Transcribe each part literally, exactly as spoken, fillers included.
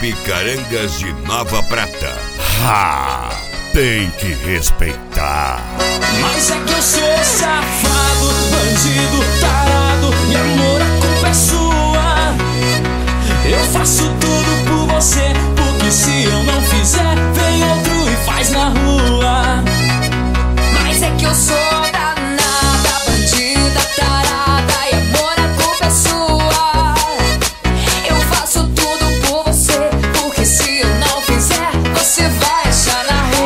Carangas de Nova Prata. Ha! Tem que respeitar. Mas é que eu sou safado, bandido, tarado, e amor, a culpa é sua. Eu faço tudo por você, porque se eu não fizer, vem outro e faz na rua. Mas é que eu sou danada, bandida, tarada, e amor, a culpa é sua. Eu faço tudo por você, porque se eu não fizer, você vai achar na rua.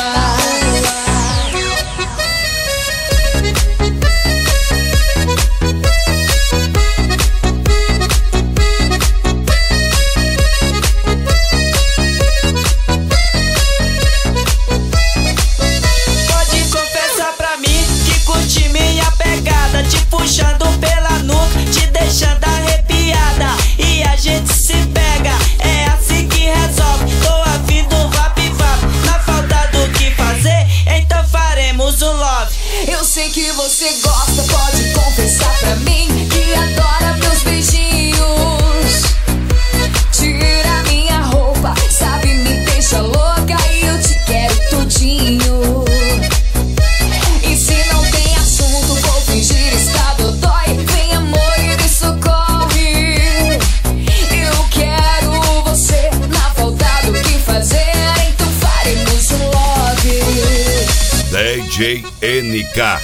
Puxando pela nuca, te deixando arrepiada, e a gente se pega, é assim que resolve. Tô afim do vap-vap, na falta do que fazer, então faremos um love. Eu sei que você gosta, pode confessar pra mim que adora meus beijinhos. Tira minha roupa, sabe, me deixa louca e eu te quero tudinho. E se não tem assunto, vou fingir estar dodói. Vem amor e me socorre. Eu quero você, na falta do que fazer, então faremos um love. D J N K.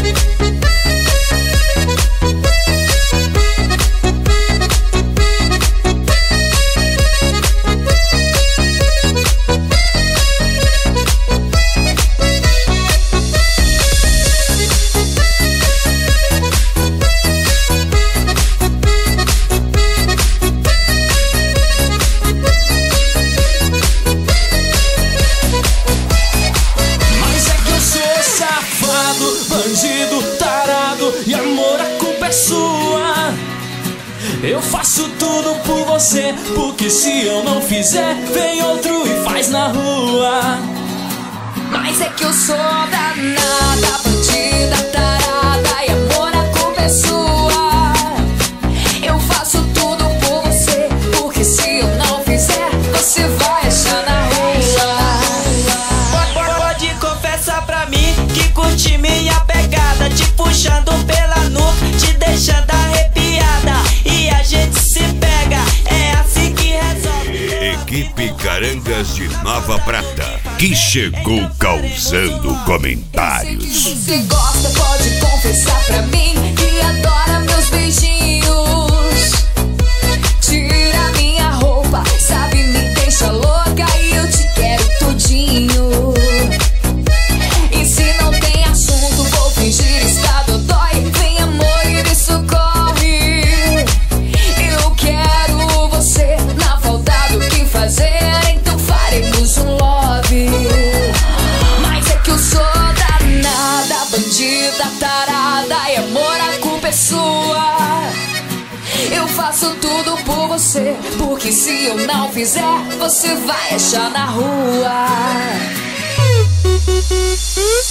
Bandido, tarado, e amor, a culpa é sua. Eu faço tudo por você, porque se eu não fizer, vem outro e faz na rua. Mas é que eu sou danada, bandida, tarada, e amor, a culpa é sua. Eu faço tudo por você, porque se eu não fizer, você vai achar na rua. Pode confessar pra mim que curte minha pegada, te puxando pela nuca, te deixando arrepiada, e a gente se pega, é assim que resolve. Equipe Carangas de Nova Prata, que chegou causando comentários. Você gosta, pode confessar pra mim que adora meus beijinhos. Tira minha roupa, sabe, me deixa louca e eu te quero tudinho. E se não tem assunto, vou fingir estar dodói. Vem amor e me socorre. Eu quero você, na falta do que fazer, então faremos um love. Mas é que eu sou danada, bandida, tarada, e amor, a culpa é sua. Eu faço tudo por você, porque se eu não fizer, você vai achar na rua.